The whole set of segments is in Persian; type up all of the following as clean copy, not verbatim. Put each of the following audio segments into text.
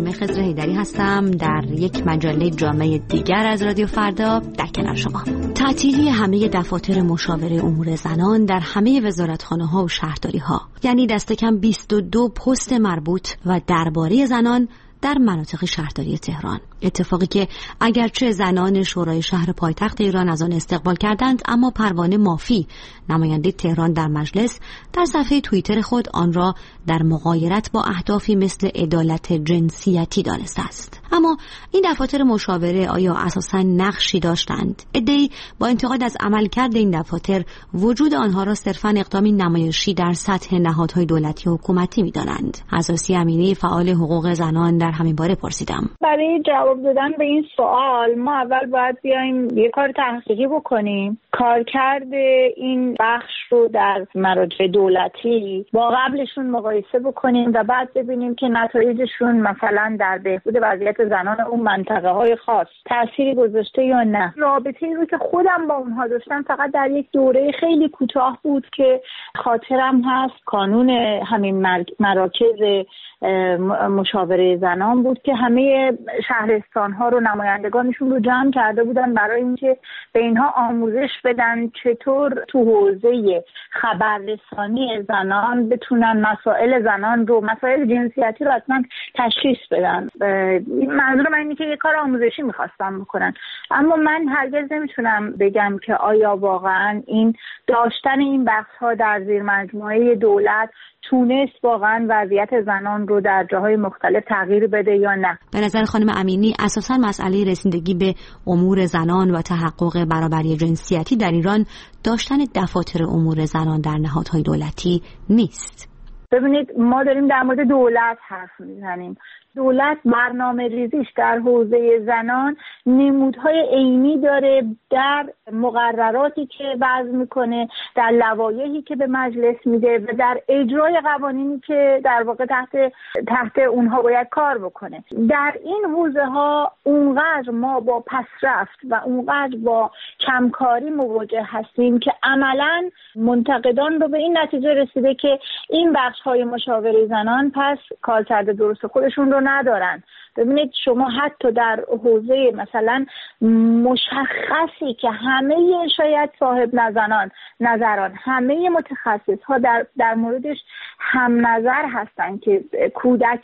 برنامه خضر حیدری هستم در یک مجله جامعه دیگر از رادیو فردا در کنار شما. تعطیلی همه دفاتر مشاوره امور زنان در همه وزارتخانه‌ها و شهرداری‌ها، یعنی دست کم 22 پست مربوط و درباره زنان در مناطق شهرداری تهران. اتفاقی که اگرچه زنان شورای شهر پایتخت ایران از آن استقبال کردند، اما پروانه مافی، نماینده تهران در مجلس، در صفحه توییتر خود آن را در مغایرت با اهدافی مثل عدالت جنسیتی دانسته است. اما این دفاتر مشاوره آیا اساساً نقشی داشتند؟ عده‌ای با انتقاد از عملکرد این دفاتر وجود آنها را صرفاً اقدامی نمایشی در سطح نهادهای دولتی و حکومتی می‌دانند. اساسی امینی، فعال حقوق زنان، در همین باره پرسیدم. برای جواب دادن به این سوال ما اول باید بیایم یه کار تحقیقی بکنیم. کارکرد این بخش رو در مراجع دولتی با قبلشون مقایسه بکنیم و بعد ببینیم که نتایجشون مثلا در بهبود وضعیت زنان اون منطقه های خاص تأثیری گذاشته یا نه. رابطه‌ای رو که خودم با اونها داشتم فقط در یک دوره خیلی کوتاه بود که خاطرم هست، کانون همین مراکز مشاوره زنان بود که همه شهرستان ها رو نمایندگانشون رو جمع کرده بودن برای اینکه به اینها آموزش بدن چطور تو حوزه خبررسانی زنان بتونن مسائل زنان رو، مسائل جنسیتی رو اصلا تشخیص بدن. منظور من اینه که یه کار آموزشی میخواستم بکنن، اما من هرگز نمیتونم بگم که آیا واقعا این داشتن این بخش ها در زیر مجموعه دولت تونست واقعا وضعیت زنان رو در جاهای مختلف تغییر بده یا نه. به نظر خانم امینی اساساً مسئله رسیدگی به امور زنان و تحقق برابری جنسیتی در ایران داشتن دفاتر امور زنان در نهادهای دولتی نیست. ببینید، ما داریم در مورد دولت حرف میزنیم. دولت برنامه ریزیش در حوزه زنان نمودهای عینی داره در مقرراتی که وضع میکنه، در لوایحی که به مجلس میده و در اجرای قوانینی که در واقع تحت اونها باید کار بکنه. در این حوزه ها اونقدر ما با پسرفت و اونقدر با کمکاری مواجه هستیم که عملاً منتقدان رو به این نتیجه رسیده که این بخش های مشاوره زنان پس کارکرد درست خودشون رو ندارن. ببینید، شما حتی در حوزه مثلا مشخصی که همه شاید صاحب نظران همه متخصص ها در موردش هم نظر هستن که کودک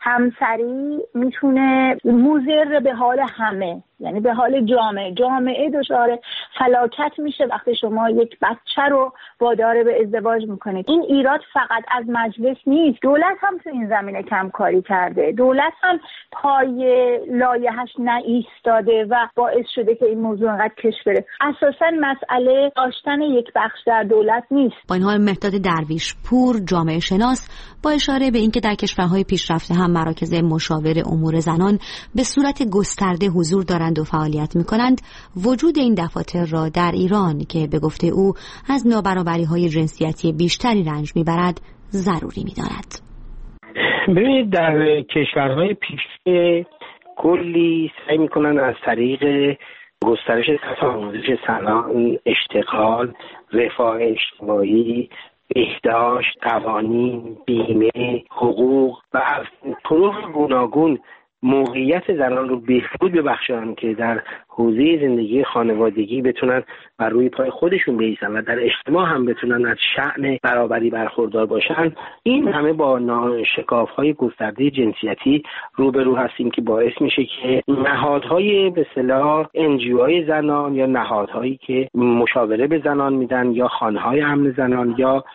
همسری میتونه مضر به حال همه، یعنی به حال جامعه دچار فلاکت میشه وقتی شما یک بچه رو وادار به ازدواج میکنید. این ایراد فقط از مجلس نیست، دولت هم تو این زمینه کم کاری کرده. دولت هم پای لایحه‌اش نایستاده و باعث شده که این موضوع انقدر کش بره. اساساً مسئله داشتن یک بخش در دولت نیست. با این حال مهداد درویش پور، جامعه شناس، با اشاره به اینکه در کشورهای پیشرفته هم مراکز مشاور امور زنان به صورت گسترده حضور دارند و فعالیت می‌کنند، وجود این دفاتر را در ایران که به گفته او از نابرابری‌های جنسیتی بیشتری رنج می‌برد ضروری می‌داند. ببینید، در کشورهای پیشرفته کلی سعی می‌کنن از طریق گسترش سطح آموزش زنان، اشتغال، رفاه اجتماعی، بهداشت، قوانین، بیمه، حقوق و از طرق گوناگون موقعیت زنان رو بهبود ببخشن که در حوزه زندگی خانوادگی بتونن بر روی پای خودشون بایستن و در اجتماع هم بتونن از شأن برابری برخوردار باشن. این همه با شکاف‌های گسترده جنسیتی روبرو هستیم که باعث میشه که نهادهای به اصطلاح NGOهای زنان یا نهادهایی که مشاوره به زنان میدن یا خانه‌های امن زنان یا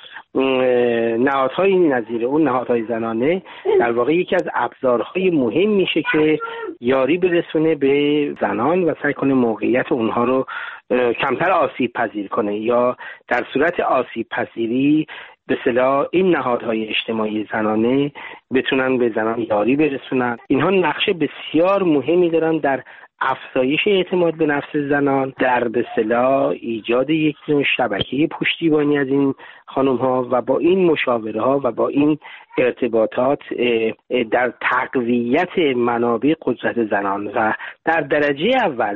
نهادهای نظیر اون نهادهای زنانه در واقع یکی از ابزارهای مهم میشه که یاری برسونه به زنان و سعی کنه موقعیت اونها رو کمتر آسیب پذیر کنه یا در صورت آسیب پذیری به اصطلاح این نهادهای اجتماعی زنانه بتونن به زنان یاری برسونن. اینها نقش بسیار مهمی دارن در افزایش اعتماد به نفس زنان، در به اصطلاح ایجاد یک نوع شبکه پشتیبانی از این خانم ها و با این مشاوره ها و با این ارتباطات در تقویت منابع قدرت زنان و در درجه اول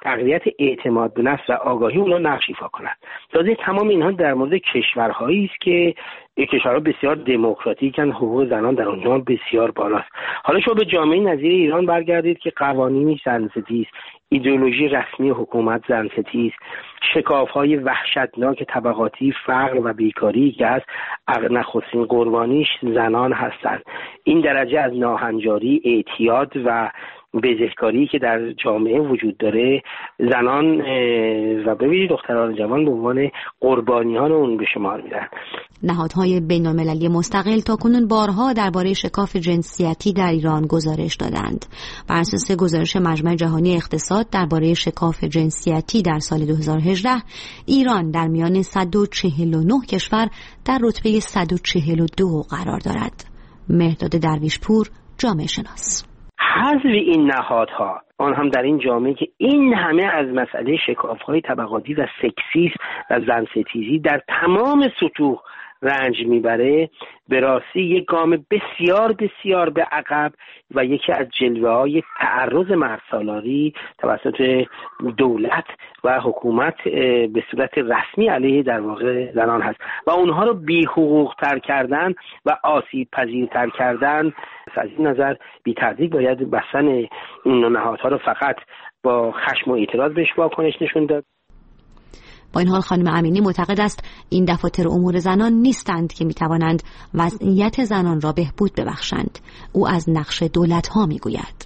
تقویت اعتماد به نفس و آگاهی اونها نقش ایفا کنند. تازه تمام اینها در مورد کشورهایی است که کشورها بسیار دموکراتیکن، حقوق زنان در اونها بسیار بالاست. حالا شما به جامعه نظیر ایران برگردید که قوانینی زن‌ستیز است، ایدئولوژی رسمی حکومت زن‌ستیز، شکاف‌های وحشتناک طبقاتی، فقر و بیکاری که از نخستین قربانیش زنان هستند. این درجه از ناهنجاری، اعتیاد و بزهکاری که در جامعه وجود داره، زنان و ببینید دختران جوان به عنوان قربانیان اون به شمار میرن. نهادهای بین‌المللی مستقل تاکنون بارها درباره شکاف جنسیتی در ایران گزارش دادند. بر اساس گزارش مجمع جهانی اقتصاد درباره شکاف جنسیتی در سال 2018، ایران در میان 149 کشور در رتبه 142 قرار دارد. مهرداد درویشپور، جامعه شناس. حذف این نهادها، آن هم در این جامعه که این همه از مسئله شکاف‌های طبقاتی و سکسیسم و زن‌ستیزی در تمام سطوح رنج میبره، به راستی یک گام بسیار بسیار به عقب و یکی از جلوه‌های تعرض مردسالاری توسط دولت و حکومت به صورت رسمی علیه در واقع زنان هست و اونها رو بی‌حقوق‌تر کردن و آسیب پذیرتر کردن. از این نظر بی تردید باید بستن این نهادها رو فقط با خشم و اعتراض بهش واکنش نشون داد. با این حال خانم امینی معتقد است این دفاتر امور زنان نیستند که میتوانند وضعیت زنان را بهبود ببخشند. او از نقش دولت‌ها میگوید.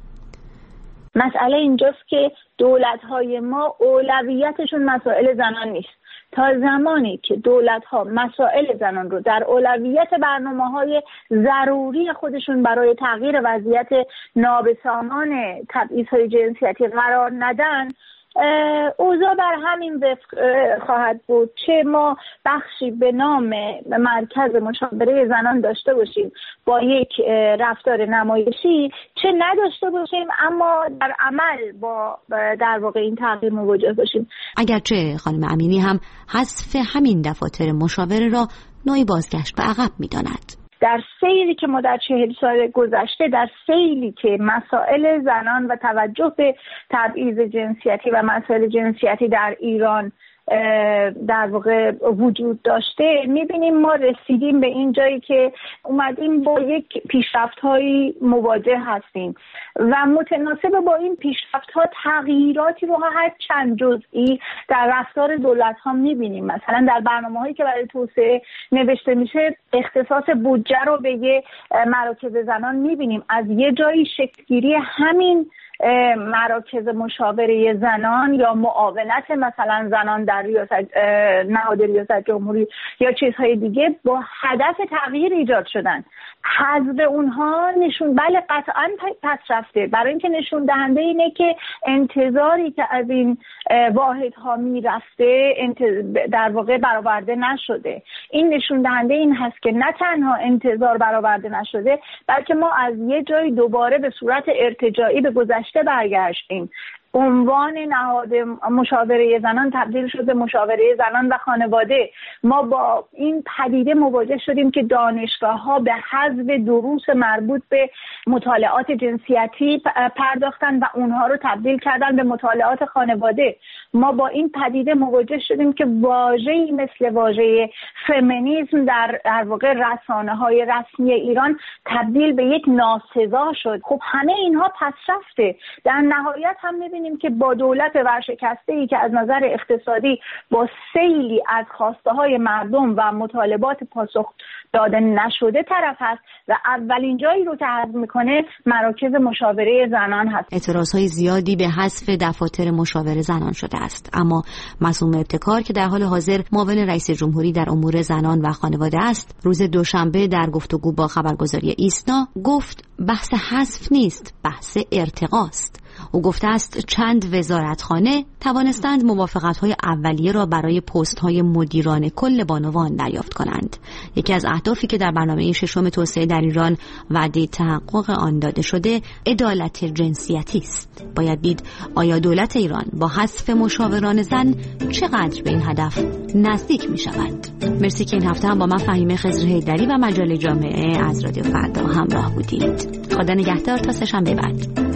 مسئله اینجاست که دولت‌های ما اولویتشون مسائل زنان نیست. تا زمانی که دولت‌ها مسائل زنان رو در اولویت برنامه‌های ضروری خودشون برای تغییر وضعیت نابسامان تبعیض‌های جنسیتی قرار ندن، اوضاع بر همین وفق خواهد بود. چه ما بخشی به نام مرکز مشاوره زنان داشته باشیم با یک رفتار نمایشی، چه نداشته باشیم اما در عمل با در واقع این تغییر مواجه باشیم. اگرچه خانم امینی هم حذف همین دفاتر مشاوره را نوعی بازگشت به عقب می‌داند. در سیری که ما در 40 سال گذشته، در سیری که مسائل زنان و توجه به تبعیض جنسیتی و مسائل جنسیتی در ایران در واقع وجود داشته، میبینیم ما رسیدیم به این جایی که اومدیم با یک پیشرفت‌هایی مواجه هستیم و متناسب با این پیشرفت‌ها تغییراتی رو هر چند جزئی در رفتار دولت‌ها میبینیم. مثلا در برنامه‌هایی که برای توسعه نوشته میشه، اختصاص بودجه رو به یه مراکز زنان میبینیم. از یه جایی شکل‌گیری همین مراکز مشاوره زنان یا معاونت مثلا زنان در نهاد ریاست جمهوری یا چیزهای دیگه با هدف تغییر ایجاد شدن. حذف اونها بله قطعا پس رفته، برای اینکه نشون دهنده اینه که انتظاری که از این واحدها میرفته در واقع برآورده نشده. این نشون دهنده این هست که نه تنها انتظار برآورده نشده، بلکه ما از یه جایی دوباره به صورت ارتجاعی به گذشته برگشتیم. عنوان نهاد مشاوره زنان تبدیل شد به مشاوره زنان و خانواده. ما با این پدیده مواجه شدیم که دانشگاه‌ها به حذف دروس مربوط به مطالعات جنسیتی پرداختن و اونها رو تبدیل کردن به مطالعات خانواده. ما با این پدیده مواجه شدیم که واژه‌ای مثل واژه فمینیسم در واقع رسانه‌های رسمی ایران تبدیل به یک ناسزا شد. خب همه اینها پس رفته. در نهایت هم می‌بینیم که با دولت ورشکسته‌ای که از نظر اقتصادی با سیلی از خواسته‌های مردم و مطالبات پاسخ داده نشده طرف هست و اولین جایی رو که حذف میکنه مراکز مشاوره زنان هست. اعتراضهای زیادی به حذف دفاتر مشاوره زنان شده است، اما معصومه ابتکار که در حال حاضر معاون رئیس جمهوری در امور زنان و خانواده است، روز دوشنبه در گفتگو با خبرگزاری ایسنا گفت بحث حذف نیست، بحث ارتقاست. او گفته است چند وزارتخانه توانستند موافقت‌های اولیه را برای پست‌های مدیران کل بانوان دریافت کنند. یکی از اهدافی که در برنامه ششم توسعه در ایران وعده تحقق آن داده شده، عدالت جنسیتی است. باید دید آیا دولت ایران با حذف مشاوران زن چقدر به این هدف نزدیک می‌شود. مرسی که این هفته هم با من فهیمه خضرحیدری و مجله جامعه از رادیو فردا همراه بودید. خدا نگهدار تا سه‌شنبه بعد.